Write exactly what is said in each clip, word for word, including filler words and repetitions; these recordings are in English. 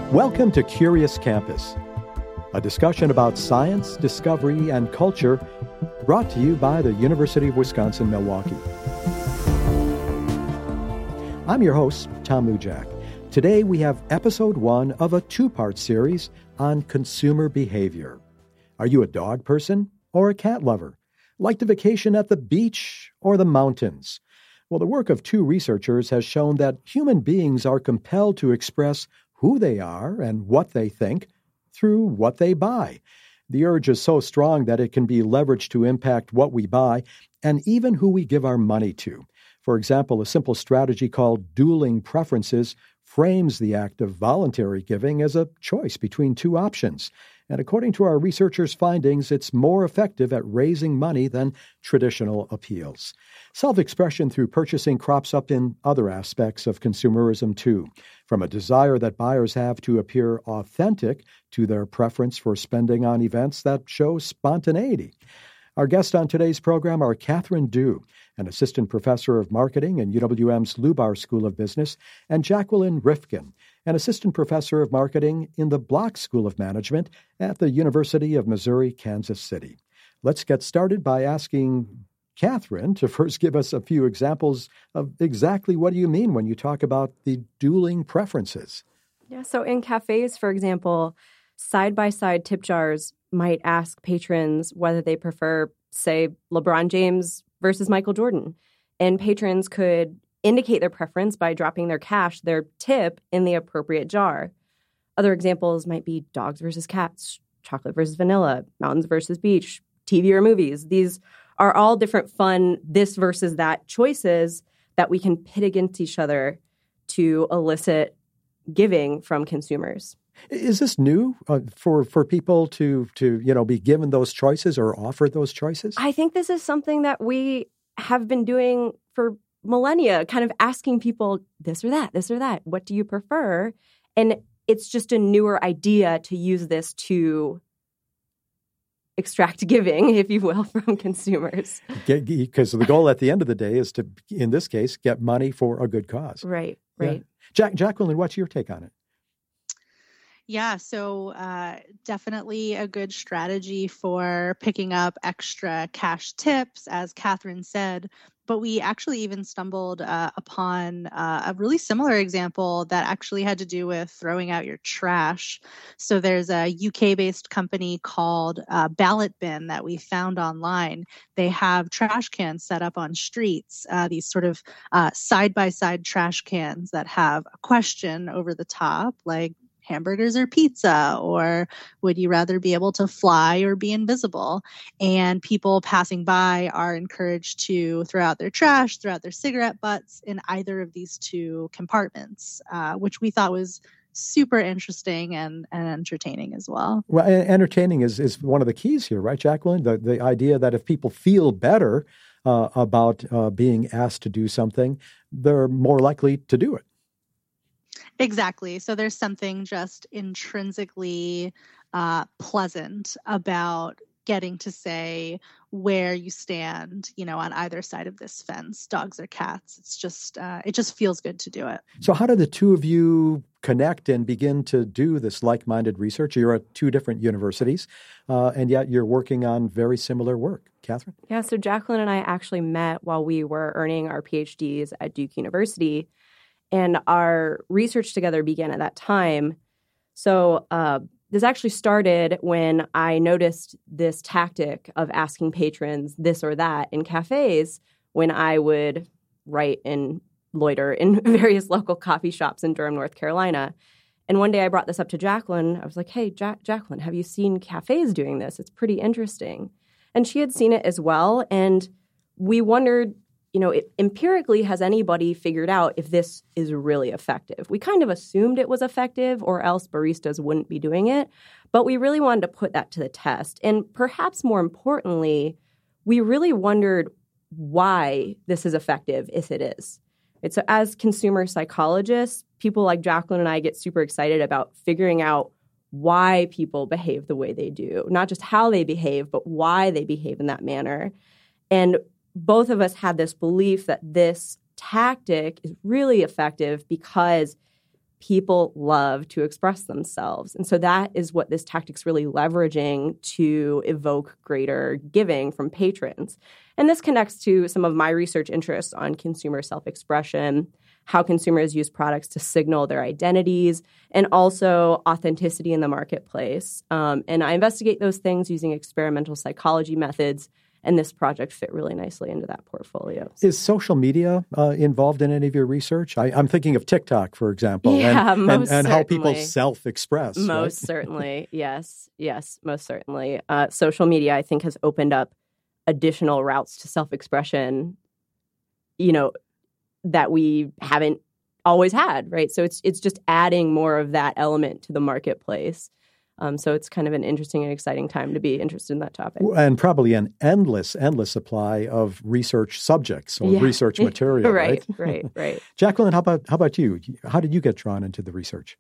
Welcome to Curious Campus, a discussion about science, discovery, and culture brought to you by the University of Wisconsin-Milwaukee. I'm your host, Tom Lujack. Today we have episode one of a two-part series on consumer behavior. Are you a dog person or a cat lover? Like to vacation at the beach or the mountains? Well, the work of two researchers has shown that human beings are compelled to express who they are and what they think through what they buy. The urge is so strong that it can be leveraged to impact what we buy and even who we give our money to. For example, a simple strategy called dueling preferences frames the act of voluntary giving as a choice between two options. And according to our researchers' findings, it's more effective at raising money than traditional appeals. Self-expression through purchasing crops up in other aspects of consumerism, too, from a desire that buyers have to appear authentic to their preference for spending on events that show spontaneity. Our guests on today's program are Catherine Du, an assistant professor of marketing in U W M's Lubar School of Business, and Jacqueline Rifkin, an assistant professor of marketing in the Block School of Management at the University of Missouri-Kansas City. Let's get started by asking Catherine to first give us a few examples of exactly what do you mean when you talk about the dueling preferences. Yeah, so in cafes, for example, side-by-side tip jars might ask patrons whether they prefer, say, LeBron James versus Michael Jordan. And patrons could indicate their preference by dropping their cash, their tip, in the appropriate jar. Other examples might be dogs versus cats, chocolate versus vanilla, mountains versus beach, T V or movies. These are all different fun this versus that choices that we can pit against each other to elicit giving from consumers. Is this new uh, for, for people to, to, you know, be given those choices or offered those choices? I think this is something that we have been doing for millennia, kind of asking people this or that, this or that. What do you prefer? And it's just a newer idea to use this to extract giving, if you will, from consumers. Because the goal at the end of the day is to, in this case, get money for a good cause. Right, right. Yeah. Jack, Jacqueline, what's your take on it? Yeah, so uh, definitely a good strategy for picking up extra cash tips, as Catherine said. But we actually even stumbled uh, upon uh, a really similar example that actually had to do with throwing out your trash. So there's a U K-based company called uh, Ballot Bin that we found online. They have trash cans set up on streets, uh, these sort of uh, side-by-side trash cans that have a question over the top, like, hamburgers or pizza, or would you rather be able to fly or be invisible? And people passing by are encouraged to throw out their trash, throw out their cigarette butts in either of these two compartments, uh, which we thought was super interesting and, and entertaining as well. Well, entertaining is, is one of the keys here, right, Jacqueline? The, the idea that if people feel better uh, about uh, being asked to do something, they're more likely to do it. Exactly. So there's something just intrinsically uh, pleasant about getting to say where you stand, you know, on either side of this fence, dogs or cats. It's just, uh, it just feels good to do it. So how did the two of you connect and begin to do this like-minded research? You're at two different universities, uh, and yet you're working on very similar work. Catherine? Yeah, so Jacqueline and I actually met while we were earning our P H Ds at Duke University. And our research together began at that time. So uh, this actually started when I noticed this tactic of asking patrons this or that in cafes when I would write and loiter in various local coffee shops in Durham, North Carolina. And one day I brought this up to Jacqueline. I was like, hey, ja- Jacqueline, have you seen cafes doing this? It's pretty interesting. And she had seen it as well. And we wondered, you know, it, empirically, has anybody figured out if this is really effective? We kind of assumed it was effective or else baristas wouldn't be doing it. But we really wanted to put that to the test. And perhaps more importantly, we really wondered why this is effective if it is. And so as consumer psychologists, people like Jacqueline and I get super excited about figuring out why people behave the way they do, not just how they behave, but why they behave in that manner. And both of us had this belief that this tactic is really effective because people love to express themselves. And so that is what this tactic's really leveraging to evoke greater giving from patrons. And this connects to some of my research interests on consumer self-expression, how consumers use products to signal their identities, and also authenticity in the marketplace. Um, and I investigate those things using experimental psychology methods, and this project fit really nicely into that portfolio. Is social media uh, involved in any of your research? I, I'm thinking of TikTok, for example, yeah, and, most and, and how people certainly. self-express. Most right? certainly, yes, yes, most certainly. Uh, social media, I think, has opened up additional routes to self-expression, you know, that we haven't always had, right? So it's it's just adding more of that element to the marketplace. Um, so it's kind of an interesting and exciting time to be interested in that topic. And probably an endless, endless supply of research subjects or yeah. research material, right? right, right, right. Jacqueline, how about how about you? How did you get drawn into the research?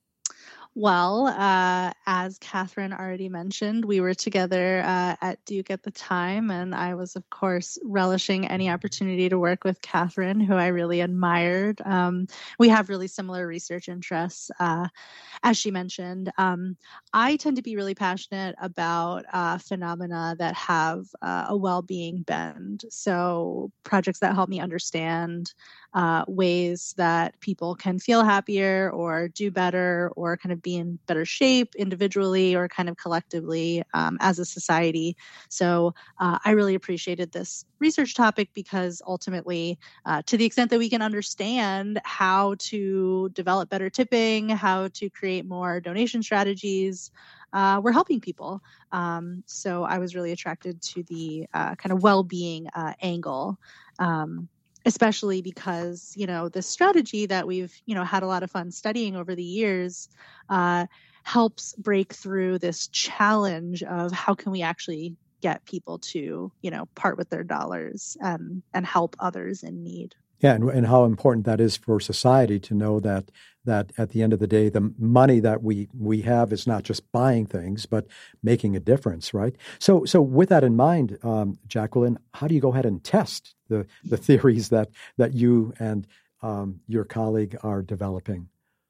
Well, uh, as Catherine already mentioned, we were together uh, at Duke at the time, and I was, of course, relishing any opportunity to work with Catherine, who I really admired. Um, we have really similar research interests, uh, as she mentioned. Um, I tend to be really passionate about uh, phenomena that have uh, a well-being bend. So projects that help me understand uh, ways that people can feel happier or do better or kind of be in better shape individually or kind of collectively um, as a society. So uh, I really appreciated this research topic because ultimately, uh, to the extent that we can understand how to develop better tipping, how to create more donation strategies, uh, we're helping people. Um, so I was really attracted to the uh, kind of well-being uh, angle. Um, especially because, you know, this strategy that we've, you know, had a lot of fun studying over the years uh, helps break through this challenge of how can we actually get people to, you know, part with their dollars and, and help others in need. Yeah, and, and how important that is for society to know that that at the end of the day, the money that we we have is not just buying things, but making a difference, right? So, so with that in mind, um, Jacqueline, how do you go ahead and test the the theories that that you and um, your colleague are developing?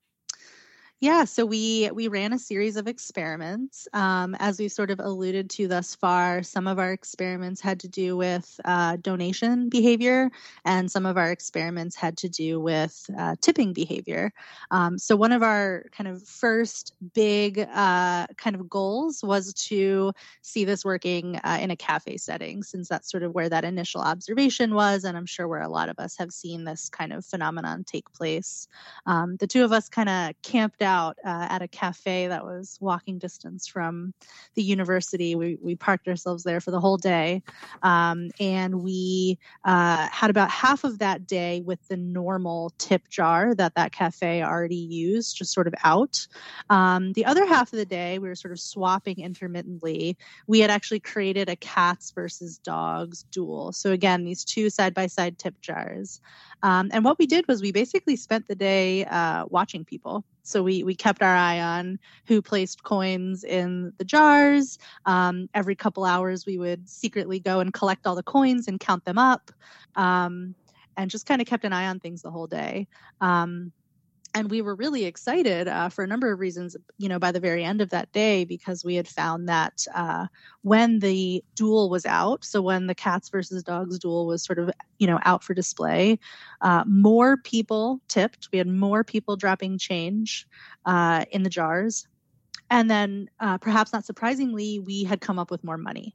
Yeah, so we we ran a series of experiments. Um, as we've sort of alluded to thus far, some of our experiments had to do with uh, donation behavior, and some of our experiments had to do with uh, tipping behavior. Um, so one of our kind of first big uh, kind of goals was to see this working uh, in a cafe setting, since that's sort of where that initial observation was, and I'm sure where a lot of us have seen this kind of phenomenon take place. Um, the two of us kind of camped out out uh, at a cafe that was walking distance from the university. We we parked ourselves there for the whole day. Um, and we uh, had about half of that day with the normal tip jar that that cafe already used, just sort of out. Um, the other half of the day, we were sort of swapping intermittently. We had actually created a cats versus dogs duel. So again, these two side-by-side tip jars. Um, and what we did was we basically spent the day uh, watching people. So we we kept our eye on who placed coins in the jars. Um, every couple hours, we would secretly go and collect all the coins and count them up, um, and just kind of kept an eye on things the whole day. Um, And we were really excited uh, for a number of reasons, you know, by the very end of that day, because we had found that uh, when the duel was out, so when the cats versus dogs duel was sort of, you know, out for display, uh, more people tipped. We had more people dropping change uh, in the jars. And then uh, perhaps not surprisingly, we had come up with more money.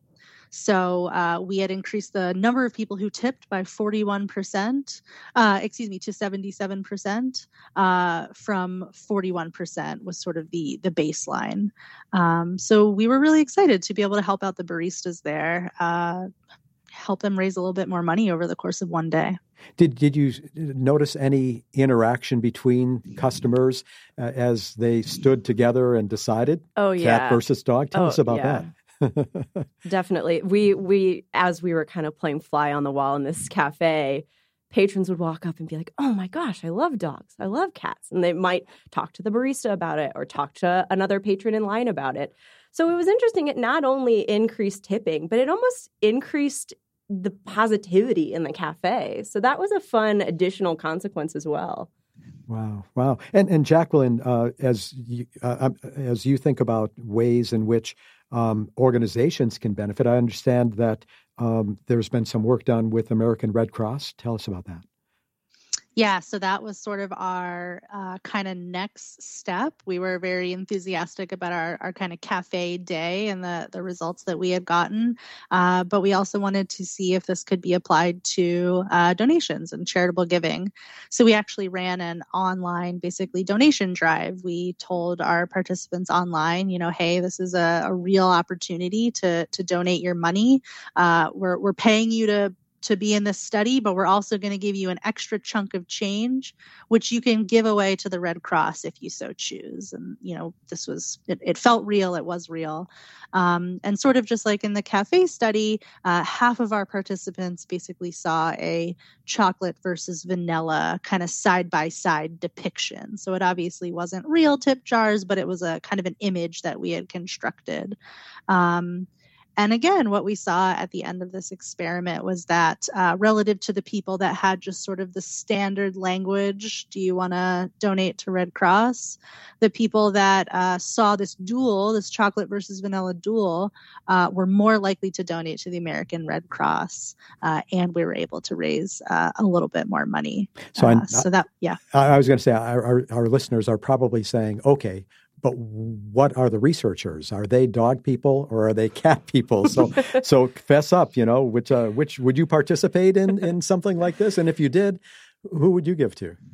So uh, we had increased the number of people who tipped by forty-one percent, uh, excuse me, to seventy-seven percent uh, from forty-one percent was sort of the, the baseline. Um, so we were really excited to be able to help out the baristas there, uh, help them raise a little bit more money over the course of one day. Did did you notice any interaction between customers uh, as they stood together and decided? Oh, yeah. Cat versus dog? Tell oh, us about yeah. that. Definitely. We, we, as we were kind of playing fly on the wall in this cafe, patrons would walk up and be like, oh my gosh, I love dogs. I love cats. And they might talk to the barista about it or talk to another patron in line about it. So it was interesting. It not only increased tipping, but it almost increased the positivity in the cafe. So that was a fun additional consequence as well. Wow, wow. And and Jacqueline, uh, as you, uh, as you think about ways in which um, organizations can benefit, I understand that um, there's been some work done with American Red Cross. Tell us about that. Yeah, so that was sort of our uh, kind of next step. We were very enthusiastic about our, our kind of cafe day and the, the results that we had gotten. Uh, but we also wanted to see if this could be applied to uh, donations and charitable giving. So we actually ran an online, basically, donation drive. We told our participants online, you know, hey, this is a, a real opportunity to, to donate your money. Uh, we're, we're paying you to to be in this study, but we're also going to give you an extra chunk of change, which you can give away to the Red Cross if you so choose. And, you know, this was, it, it felt real. It was real. Um, and sort of just like in the cafe study, uh, half of our participants basically saw a chocolate versus vanilla kind of side-by-side depiction. So it obviously wasn't real tip jars, but it was a kind of an image that we had constructed. Um, And again, what we saw at the end of this experiment was that uh, relative to the people that had just sort of the standard language, do you want to donate to Red Cross? The people that uh, saw this duel, this chocolate versus vanilla duel, uh, were more likely to donate to the American Red Cross. Uh, and we were able to raise uh, a little bit more money. So, uh, I, so that, yeah. I was going to say, our, our, our listeners are probably saying, okay, but what are the researchers? Are they dog people or are they cat people? So, so fess up. You know, which uh, which would you participate in in something like this? And if you did, who would you give to?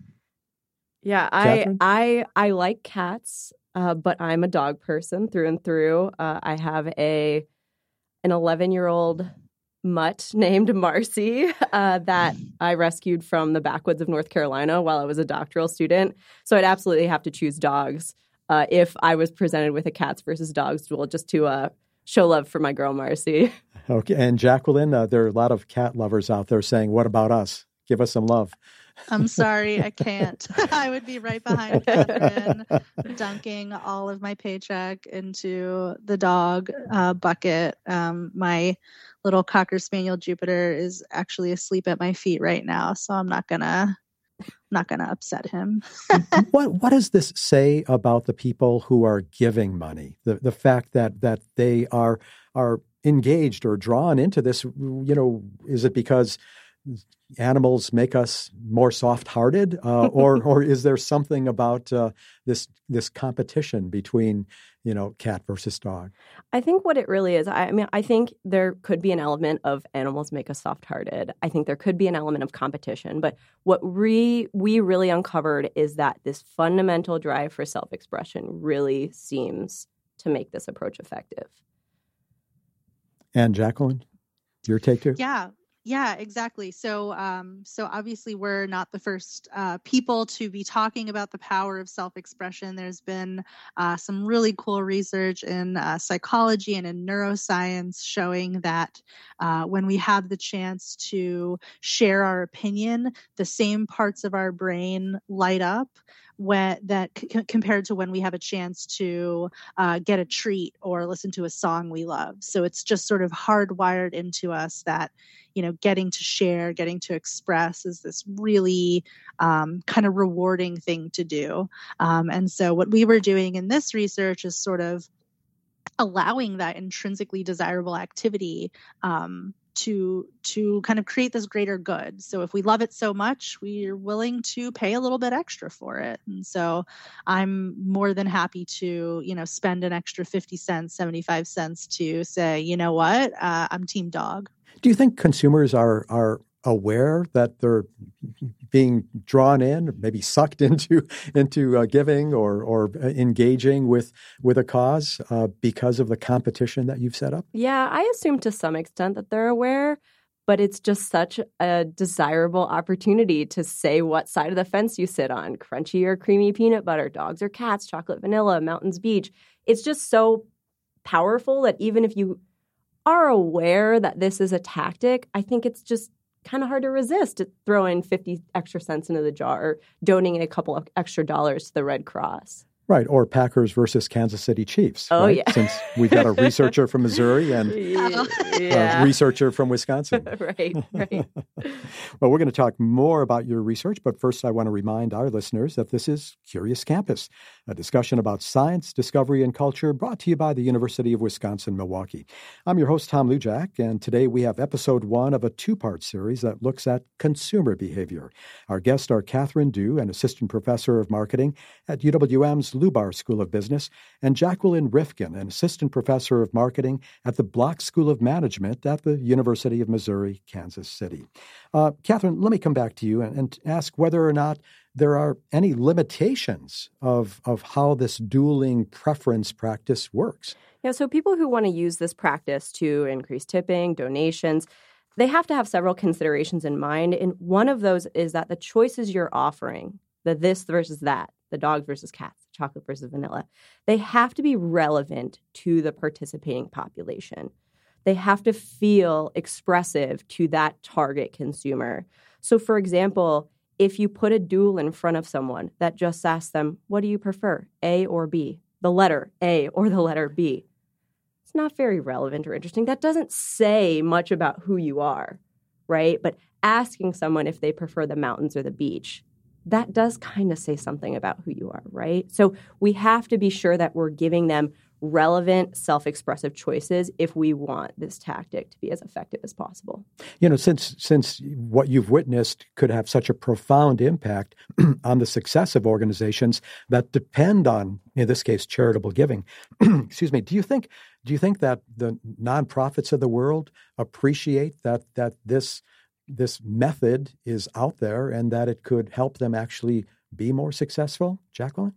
Yeah, I Catherine? I I like cats, uh, but I'm a dog person through and through. Uh, I have a an eleven year old mutt named Marcy uh, that I rescued from the backwoods of North Carolina while I was a doctoral student. So I'd absolutely have to choose dogs. Uh, if I was presented with a cats versus dogs duel, just to uh, show love for my girl, Marcy. Okay. And Jacqueline, uh, there are a lot of cat lovers out there saying, what about us? Give us some love. I'm sorry, I can't. I would be right behind Catherine, dunking all of my paycheck into the dog uh, bucket. Um, my little Cocker Spaniel Jupiter is actually asleep at my feet right now, so I'm not gonna not going to upset him. What what does this say about the people who are giving money? The the fact that that they are are engaged or drawn into this, you know, is it because animals make us more soft-hearted, uh, or or is there something about uh, this this competition between, you know, cat versus dog? I think what it really is, I, I mean, I think there could be an element of animals make us soft-hearted. I think there could be an element of competition. But what we, we really uncovered is that this fundamental drive for self-expression really seems to make this approach effective. And Jacqueline, your take too? Yeah. Yeah, exactly. So, um, so obviously we're not the first uh, people to be talking about the power of self-expression. There's been uh, some really cool research in uh, psychology and in neuroscience showing that uh, when we have the chance to share our opinion, the same parts of our brain light up when that c- compared to when we have a chance to uh, get a treat or listen to a song we love. So it's just sort of hardwired into us that, you know, getting to share, getting to express is this really um, kind of rewarding thing to do. Um, and so what we were doing in this research is sort of allowing that intrinsically desirable activity um, to to kind of create this greater good. So if we love it so much, we're willing to pay a little bit extra for it. And so I'm more than happy to, you know, spend an extra fifty cents, seventy-five cents to say, you know what, uh, I'm team dog. Do you think consumers are are aware that they're being drawn in, maybe sucked into into uh, giving or or engaging with with a cause uh, because of the competition that you've set up? Yeah, I assume to some extent that they're aware, but it's just such a desirable opportunity to say what side of the fence you sit on, crunchy or creamy peanut butter, dogs or cats, chocolate, vanilla, mountains, beach. It's just so powerful that even if you are aware that this is a tactic, I think it's just kind of hard to resist to throw in fifty extra cents into the jar or donating a couple of extra dollars to the Red Cross. Right, or Packers versus Kansas City Chiefs. Oh, right? yeah. Since we've got a researcher from Missouri and yeah. a researcher from Wisconsin. right, right. Well, we're going to talk more about your research, but first I want to remind our listeners that this is Curious Campus, a discussion about science, discovery, and culture brought to you by the University of Wisconsin-Milwaukee. I'm your host, Tom Lujack, and today we have episode one of a two-part series that looks at consumer behavior. Our guests are Catherine Du, an assistant professor of marketing at U W M's Lubar School of Business, and Jacqueline Rifkin, an assistant professor of marketing at the Block School of Management at the University of Missouri, Kansas City. Uh, Catherine, let me come back to you and, and ask whether or not there are any limitations of, of how this dueling preference practice works. Yeah, so people who want to use this practice to increase tipping, donations, they have to have several considerations in mind. And one of those is that the choices you're offering, the this versus that, the dogs versus cats, chocolate versus vanilla, they have to be relevant to the participating population. They have to feel expressive to that target consumer. So, for example, if you put a duel in front of someone that just asks them, what do you prefer, A or B? The letter A or the letter B. It's not very relevant or interesting. That doesn't say much about who you are, right? But asking someone if they prefer the mountains or the beach, that does kind of say something about who you are, right? So we have to be sure that we're giving them relevant, self-expressive choices if we want this tactic to be as effective as possible. You know, since since what you've witnessed could have such a profound impact on the success of organizations that depend on, in this case, charitable giving, excuse me, do you think do you think that the nonprofits of the world appreciate that that this this method is out there and that it could help them actually be more successful? Jacqueline?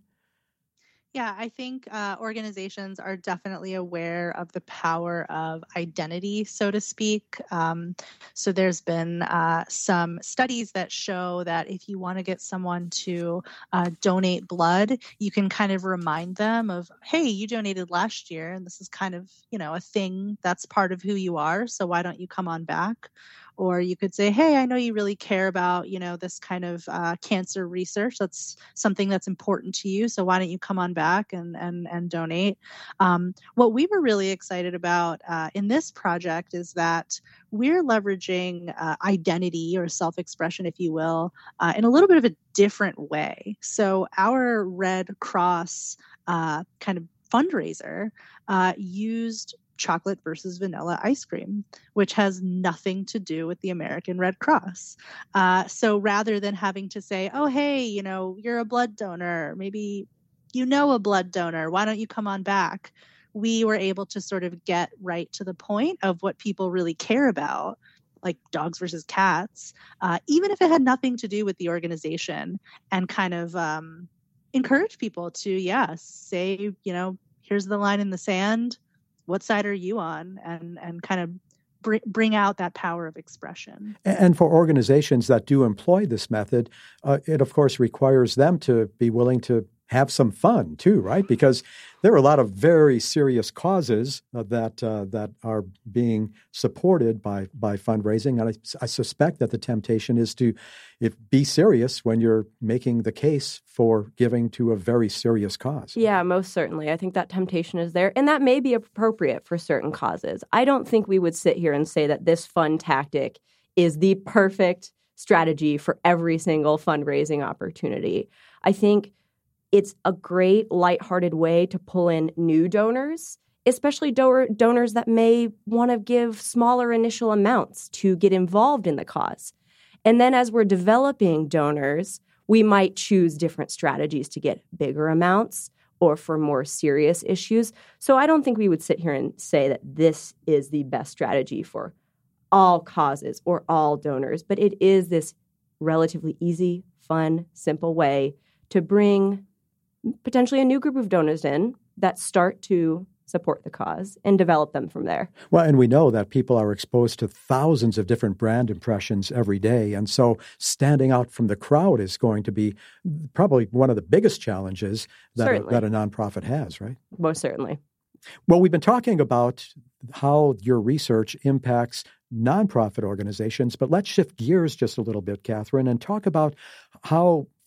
Yeah, I think uh, organizations are definitely aware of the power of identity, so to speak. Um, so there's been uh, some studies that show that if you want to get someone to uh, donate blood, you can kind of remind them of, hey, you donated last year, and this is kind of, you know, a thing that's part of who you are. So why don't you come on back? Or you could say, hey, I know you really care about, you know, this kind of uh, cancer research. That's something that's important to you. So why don't you come on back and and, and donate? Um, what we were really excited about uh, in this project is that we're leveraging uh, identity or self-expression, if you will, uh, in a little bit of a different way. So our Red Cross uh, kind of fundraiser uh, used chocolate versus vanilla ice cream, which has nothing to do with the American Red Cross. Uh, so rather than having to say, oh, hey, you know, you're a blood donor, maybe you know a blood donor, why don't you come on back? We were able to sort of get right to the point of what people really care about, like dogs versus cats, uh, even if it had nothing to do with the organization, and kind of um, encourage people to, yeah, say, you know, here's the line in the sand. What side are you on? And and kind of br- bring out that power of expression. And for organizations that do employ this method, uh, it, of course, requires them to be willing to have some fun, too, right? Because there are a lot of very serious causes uh, that uh, that are being supported by by fundraising. And I, I suspect that the temptation is to if, be serious when you're making the case for giving to a very serious cause. Yeah, most certainly. I think that temptation is there. And that may be appropriate for certain causes. I don't think we would sit here and say that this fun tactic is the perfect strategy for every single fundraising opportunity. I think it's a great lighthearted way to pull in new donors, especially do- donors that may want to give smaller initial amounts to get involved in the cause. And then as we're developing donors, we might choose different strategies to get bigger amounts or for more serious issues. So I don't think we would sit here and say that this is the best strategy for all causes or all donors, but it is this relatively easy, fun, simple way to bring potentially a new group of donors in that start to support the cause and develop them from there. Well, and we know that people are exposed to thousands of different brand impressions every day. And so standing out from the crowd is going to be probably one of the biggest challenges that, a, that a nonprofit has, right? Most certainly. Well, we've been talking about how your research impacts nonprofit organizations, but let's shift gears just a little bit, Catherine, and talk about how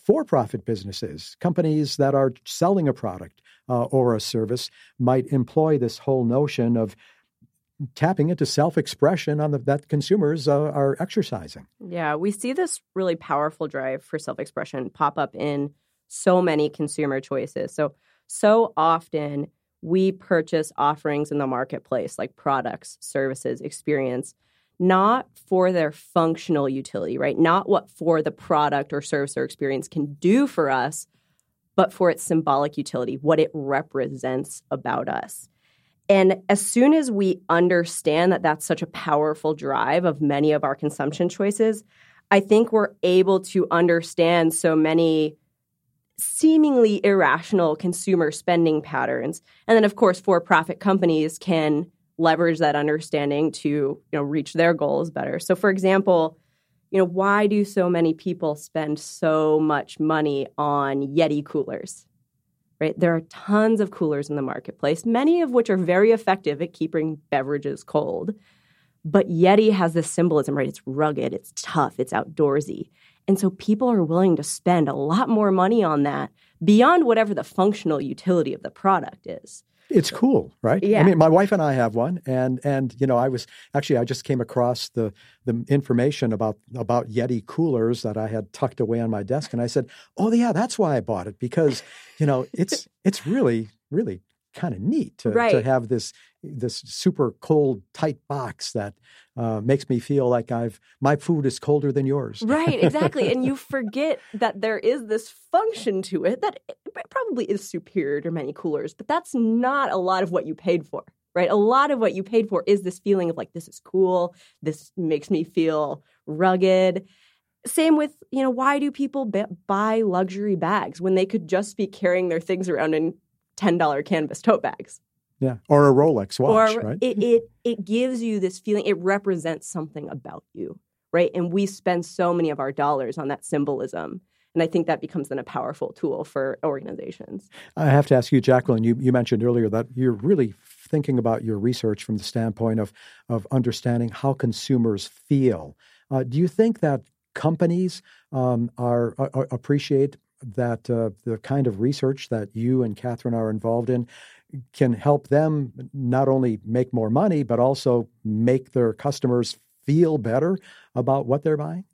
for-profit businesses, companies that are selling a product uh, or a service, might employ this whole notion of tapping into self-expression on the, that consumers uh, are exercising. Yeah, we see this really powerful drive for self-expression pop up in so many consumer choices. So, so often we purchase offerings in the marketplace like products, services, experience, not for their functional utility, right? Not what for the product or service or experience can do for us, but for its symbolic utility, what it represents about us. And as soon as we understand that that's such a powerful drive of many of our consumption choices, I think we're able to understand so many seemingly irrational consumer spending patterns. And then, of course, for-profit companies can leverage that understanding to, you know, reach their goals better. So, for example, you know, why do so many people spend so much money on Yeti coolers? Right? There are tons of coolers in the marketplace, many of which are very effective at keeping beverages cold. But Yeti has this symbolism, right? It's rugged, it's tough, it's outdoorsy. And so people are willing to spend a lot more money on that beyond whatever the functional utility of the product is. It's cool, right? Yeah. I mean, my wife and I have one, and and you know, I was actually I just came across the the information about about Yeti coolers that I had tucked away on my desk, and I said, "Oh yeah, that's why I bought it, because you know, it's it's really really kind of neat to right. to have this this super cold tight box that uh, makes me feel like I've my food is colder than yours." Right, exactly, and you forget that there is this function to it that probably is superior to many coolers, but that's not a lot of what you paid for, right? A lot of what you paid for is this feeling of like, this is cool, this makes me feel rugged. Same with, you know, why do people b- buy luxury bags when they could just be carrying their things around in ten dollars canvas tote bags? Yeah, or a Rolex watch, or right? It, it, it gives you this feeling, it represents something about you, right? And we spend so many of our dollars on that symbolism. And I think that becomes then a powerful tool for organizations. I have to ask you, Jacqueline, you, you mentioned earlier that you're really thinking about your research from the standpoint of, of understanding how consumers feel. Uh, do you think that companies um, are, are appreciate that uh, the kind of research that you and Catherine are involved in can help them not only make more money, but also make their customers feel better about what they're buying?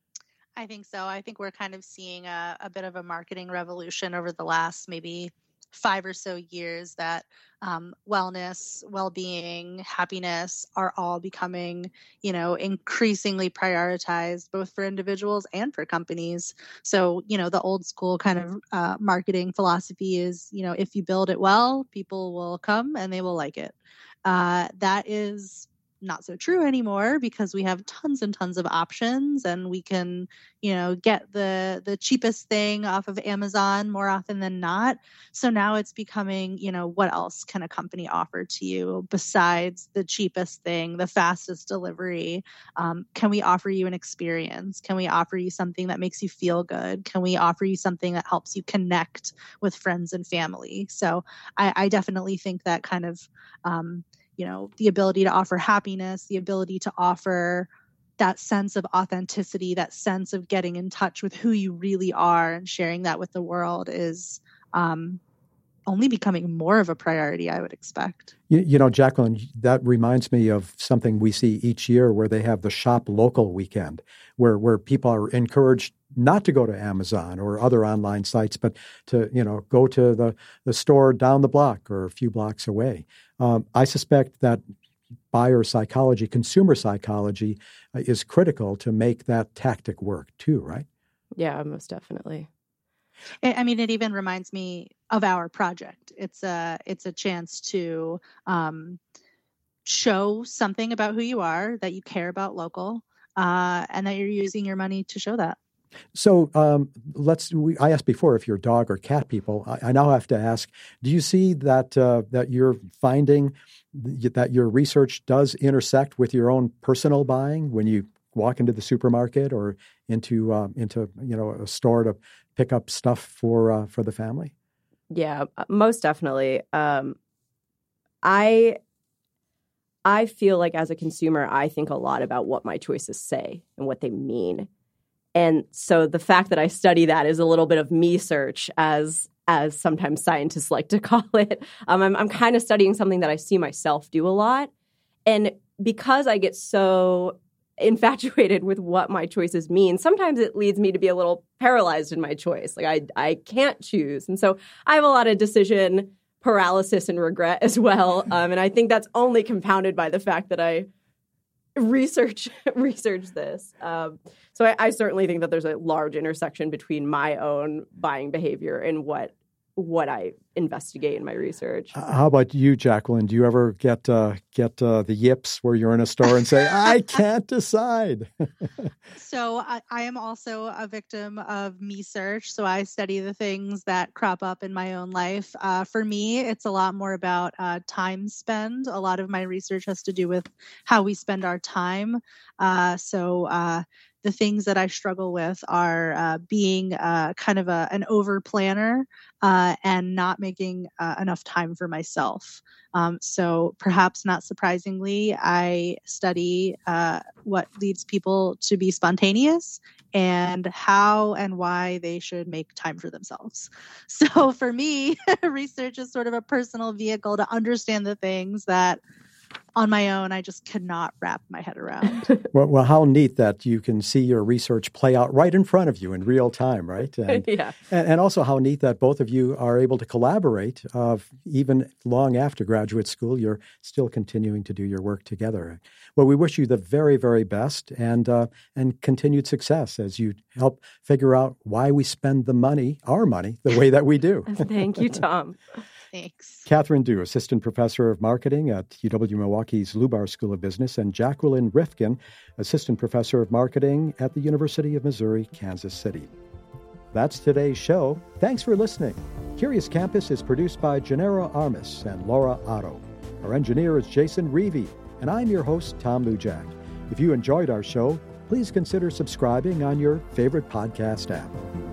I think so. I think we're kind of seeing a, a bit of a marketing revolution over the last maybe five or so years that um, wellness, well-being, happiness are all becoming, you know, increasingly prioritized both for individuals and for companies. So, you know, the old school kind of uh, marketing philosophy is, you know, if you build it well, people will come and they will like it. Uh, that is not so true anymore because we have tons and tons of options and we can, you know, get the the cheapest thing off of Amazon more often than not. So now it's becoming, you know, what else can a company offer to you besides the cheapest thing, the fastest delivery? Um, can we offer you an experience? Can we offer you something that makes you feel good? Can we offer you something that helps you connect with friends and family? So I, I definitely think that kind of um, you know, the ability to offer happiness, the ability to offer that sense of authenticity, that sense of getting in touch with who you really are and sharing that with the world is um, only becoming more of a priority, I would expect. You, you know, Jacqueline, that reminds me of something we see each year where they have the Shop Local weekend, where where people are encouraged not to go to Amazon or other online sites, but to, you know, go to the, the store down the block or a few blocks away. Um, I suspect that buyer psychology, consumer psychology uh, is critical to make that tactic work too, right? Yeah, most definitely. I mean, it even reminds me of our project. It's a it's a chance to um, show something about who you are, that you care about local, uh, and that you're using your money to show that. So um, let's. We, I asked before if you're dog or cat people. I, I now have to ask: do you see that uh, that you're finding that your research does intersect with your own personal buying when you walk into the supermarket or into uh, into you know a store to pick up stuff for uh, for the family? Yeah, most definitely. Um, I I feel like as a consumer, I think a lot about what my choices say and what they mean. And so the fact that I study that is a little bit of me search, as as sometimes scientists like to call it. Um, I'm, I'm kind of studying something that I see myself do a lot. And because I get so infatuated with what my choices mean, sometimes it leads me to be a little paralyzed in my choice. Like I, I can't choose. And so I have a lot of decision paralysis and regret as well. Um, and I think that's only compounded by the fact that I research research this. Um, so I, I certainly think that there's a large intersection between my own buying behavior and what what I investigate in my research. How about you, Jacqueline? Do you ever get uh, get uh, the yips where you're in a store and say, I can't decide? So I, I am also a victim of me search. So I study the things that crop up in my own life. Uh, for me, it's a lot more about uh, time spend. A lot of my research has to do with how we spend our time. Uh, so uh, the things that I struggle with are uh, being uh, kind of a, an over planner uh, and not making uh, enough time for myself. Um, so perhaps not surprisingly, I study uh, what leads people to be spontaneous and how and why they should make time for themselves. So for me, research is sort of a personal vehicle to understand the things that on my own, I just could not wrap my head around. well, well, how neat that you can see your research play out right in front of you in real time, right? And, yeah. And, and also how neat that both of you are able to collaborate. Uh, even long after graduate school, you're still continuing to do your work together. Well, we wish you the very, very best and uh, and continued success as you help figure out why we spend the money, our money, the way that we do. Thank you, Tom. Thanks. Catherine Du, Assistant Professor of Marketing at U W-Milwaukee's Lubar School of Business, and Jacqueline Rifkin, Assistant Professor of Marketing at the University of Missouri, Kansas City. That's today's show. Thanks for listening. Curious Campus is produced by Gennaro Armas and Laura Otto. Our engineer is Jason Reevey, and I'm your host, Tom Lujak. If you enjoyed our show, please consider subscribing on your favorite podcast app.